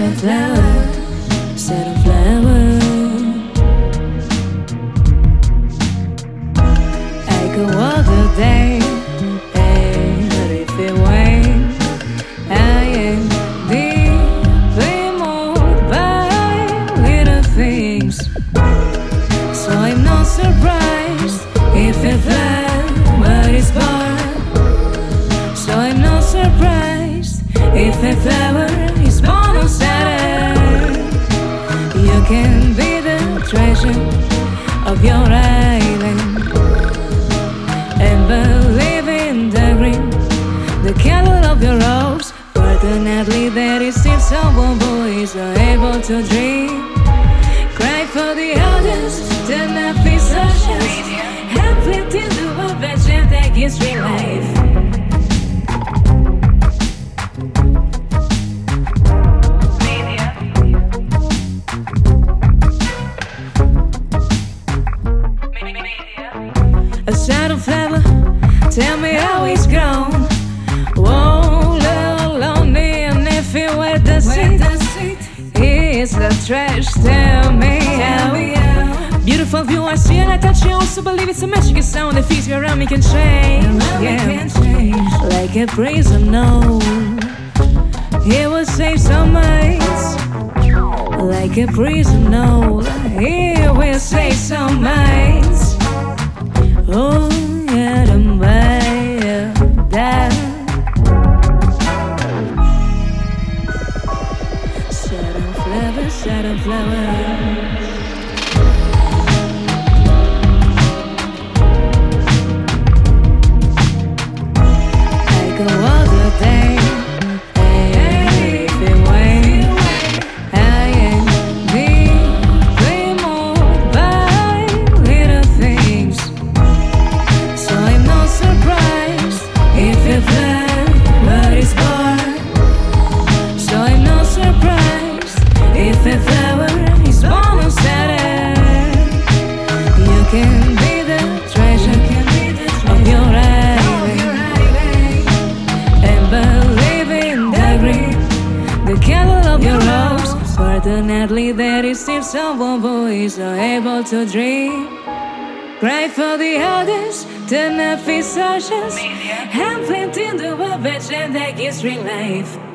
a flower, set a flower. I could walk the day, but if it rains, I am deeply moved by little things. So I'm not surprised if a flower is born. So I'm not surprised if a flower is born on Saturn. You can be the treasure of your island and believe in the green, the color of your rose. Fortunately, there is still someone who is able to dream. Cry for the others, turn up his ashes, and flip into a vision that gives me life. A shadow flower, tell me how it's grown. Whoa, little lonely, and if you were the seed, it's the trash. Tell me how. Beautiful view I see and I touch. I also believe it's a magic sound. The feels around me can change. Like a prison, no. It will save some minds. Like a prison, no. It will save some minds. Oh, yeah, the way that shadow flower. I go all the day, if it rains, I am deeply moved by little things. So I'm not surprised if a flower is born. So I'm not surprised if a flower is born on Saturn. You can be the treasure of your island and believe in the green, the color of your rose. Fortunately, there is still someone who is able to dream. Cry for the others, turn up his ashes, and flint into a vision that gives real life.